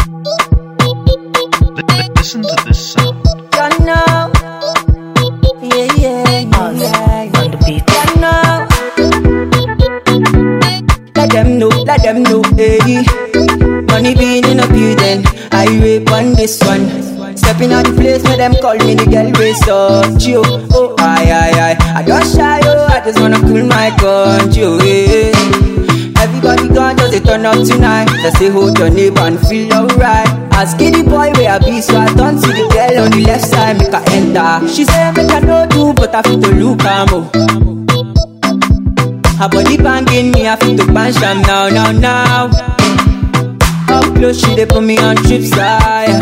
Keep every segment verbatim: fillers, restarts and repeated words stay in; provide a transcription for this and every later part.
Listen to this sound. You know, yeah, yeah, yeah, On the beat. you know. Let them know, let them know, hey. Money being in a building, I rape on this one. Stepping out the place where them call me the girl race up. Gio, oh, aye, aye, aye. I don't shy, oh, I just wanna cool my gun, Gio, eh. Everybody gone, just they turn up tonight. They say hold your neighbor and feel alright. Ask the boy where I be, so I turn to the girl on the left side, make her enter. She say make I no do, but I feel to look am oh. Her body banging me, I feel to punch am now, now, now. Up close, she dey put me on trips, high.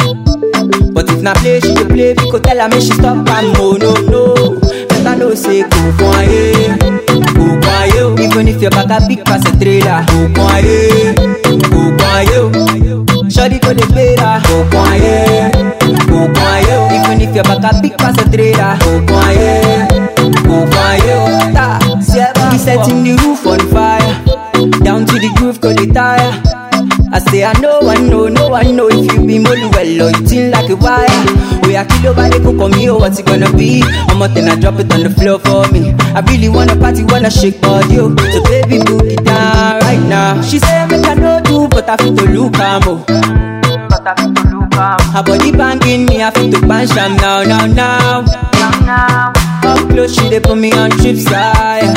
But if not play, she dey play, we could tell her me she stop am, oh no, no. Better no say go quiet, go quiet. Even if your back a big pass a trailer, go quiet, go quiet. Shawty go dey play that, go quiet, go quiet. Even if your back a big pass a trailer, go quiet, go quiet. Ta, we setting the roof on fire, down to the groove, call it tire. I say I know, I know, no one know if you be molly well or you thin like a wire. We are kill over the cook on me, oh, what's it gonna be? I'm out and I drop it on the floor for me. I really wanna party, wanna shake body, oh. So baby, put it down right now. She say make I no do, but I feel to look am oh. But I feel to look am. Her body banging me, I feel to punch am now, now, now. Now, now. Up close, she dey put me on trips, high.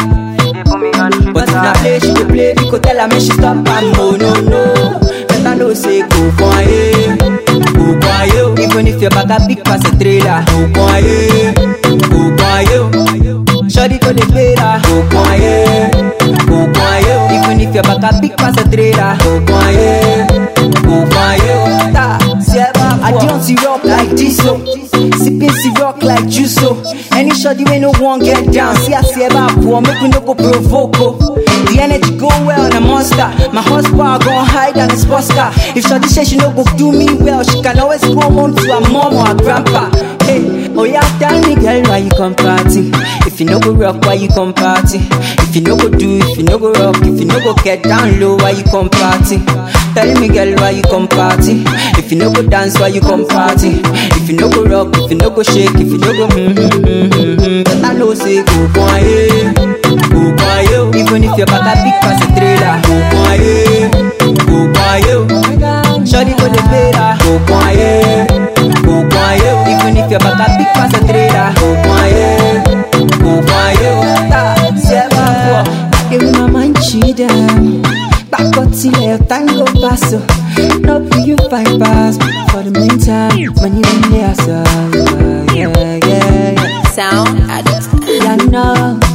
But in a play, she dey play, we could tell her me she stop am, oh no, no. Better no say go quiet, go quiet. Even if your back a big pass a trailer, go quiet, go quiet. Shawty go dey play that, go quiet, go quiet. Even if your back a big pass a trailer, go quiet, go quiet. Ta, I don't see rock like this, so sipping syrup like juice, so any shawty when no one get down. See I see about poor, make me no go provoke. The energy go well on a monster. My horsepower gon' hide on the sports car. If shawty say she no go do me well, she can always go home to her mom or her grandpa. Hey, oh yeah, tell me girl why you come party? If you no go rock, why you come party? If you no go do, if you no go rock, if you no go get down low, why you come party? Tell me girl why you come party? If you no go dance, why you come party? If you no go rock, if you no go shake, if you no go mm mm mm mm mm, but I know say go quiet, go quiet. Even if your back a big pass a trailer, go quiet, go quiet. Shawty go dey play that, go quiet, go quiet. Even if your back a big pass a trailer, go quiet, go quiet. Ta, seven, give me my mind cheat them. Back up till left, tango paso. No be you find pass for the meantime. When you in there, so yeah, yeah, yeah. Sound addict. Yeah, no.